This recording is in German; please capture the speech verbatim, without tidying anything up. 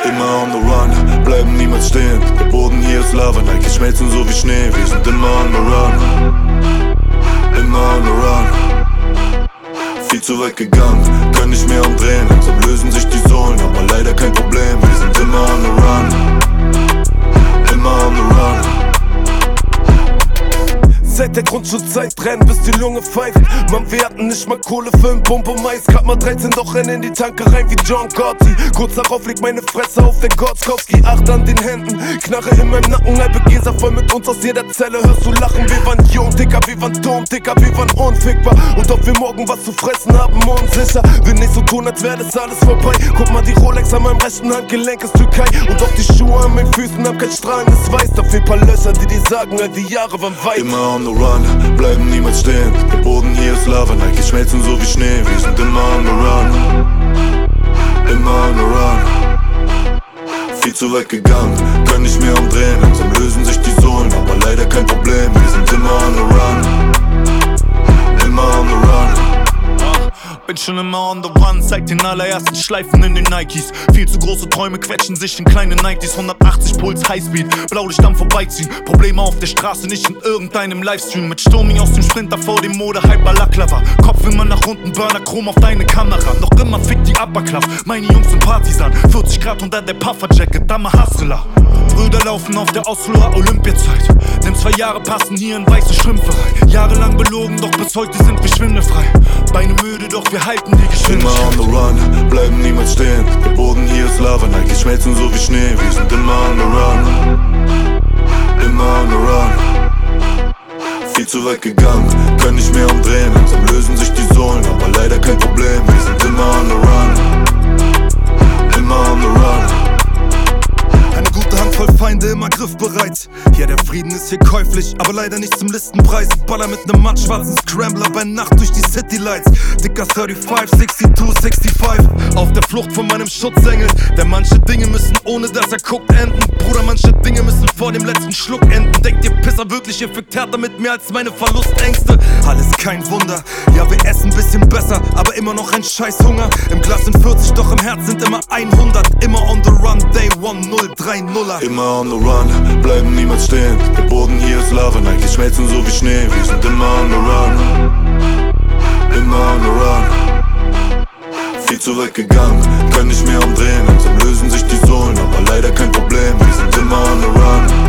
Immer on the run, bleiben niemals stehen. Der Boden hier ist Lava, Nike schmelzen so wie Schnee. Wir sind immer on the run, immer on the run. Viel zu weit gegangen, können nicht mehr umdrehen. Langsam lösen sich die Sohlen, aber leider kein Problem. Wir sind immer on the run, immer on the run. Seit der Grundschulzeit rennen, bis die Lunge pfeift. Mann, wir hatten nicht mal Kohle für ein Pumpe Mais. Grad mal dreizehn, doch rennen in die Tanke rein wie John Gotti. Kurz darauf liegt meine Fresse auf der Gotzkowski. Acht an den Händen, Knarre in meinem Nacken. Halbe Gläser voll mit uns aus jeder Zelle. Hörst du lachen, wir waren jung, Dicker, wir waren dumm, Dicker, wir waren unfickbar. Und ob wir morgen was zu fressen haben, unsicher. Will nicht so tun, als wäre das alles vorbei. Guck mal, die Rolex an meinem rechten Handgelenk ist Türkei. Und auch die Schuhe an meinen Füßen haben kein strahlendes Weiß. Dafür ein paar Löcher, die dir sagen, all die Jahre waren weit. Immer on the run, bleiben niemals stehen. Der Boden hier ist Lava, Nike schmelzen so wie Schnee. Wir sind immer on the run, immer on the run. Viel zu weit gegangen, können nicht mehr umdrehen. Langsam lösen sich die Sohlen, aber leider kein Problem. Wir sind immer on the run, immer on the run. Bin schon immer on the run, seit den allerersten Schleifen in den Nikes. Viel zu große Träume quetschen sich in kleine Nineties. hundertachtzig Puls Highspeed, Blaulicht am Vorbeiziehen. Probleme auf der Straße, nicht in irgendeinem Livestream. Mit Sturmi aus dem Sprinter vor dem Mode-Hype Balaklava. Kopf immer nach unten, Burner Chrom auf deine Kamera. Noch immer fickt die Upperclass, meine Jungs sind Partisan. vierzig Grad unter der Pufferjacket, Dame Hustler. Brüder laufen auf der Osloer Olympiazeit. Nimm zwei Jahre, passen hier in weiße Strümpfe rein. Jahrelang belogen, doch bis heute sind wir schwindelfrei. Beine müde, doch wir halten die Geschwindigkeit. Immer on the run, bleiben niemals stehen. Der Boden hier ist Lava, Nike schmelzen so wie Schnee. Wir sind immer on the run, immer on the run. Viel zu weit gegangen, können nicht mehr umdrehen. Langsam lösen sich die Sohlen, aber leider kein Problem. Wir sind immer on the run, immer on the run. Eine gute Handvoll Feinde immer griffbereit. Ja, der Frieden ist hier käuflich, aber leider nicht zum Listenpreis. Baller mit nem mattschwarzen Scrambler bei Nacht durch die Citylights. Dicker fünfunddreißig, zweiundsechzig, fünfundsiebzig. Auf der Flucht von meinem Schutzengel. Denn manche Dinge müssen ohne dass er guckt enden. Bruder, manche Dinge müssen vor dem letzten Schluck enden. Denkt ihr Pisser wirklich, ihr fickt härter mit mir als meine Verlustängste? Alles kein Wunder, ja wir essen bisschen besser, aber immer noch ein Scheißhunger. Im Glas sind vierzig, doch im Herz sind immer hundert. Immer on the run, day one, null drei nuller. Immer on the run, bleiben niemals stehen. Der Boden hier ist Lava, Nike schmelzen so wie Schnee. Wir sind immer on the run, immer on the run. Viel zu weit gegangen, können nicht mehr umdrehen. Langsam lösen sich die Sohlen, aber leider kein Problem. Wir sind immer on the run.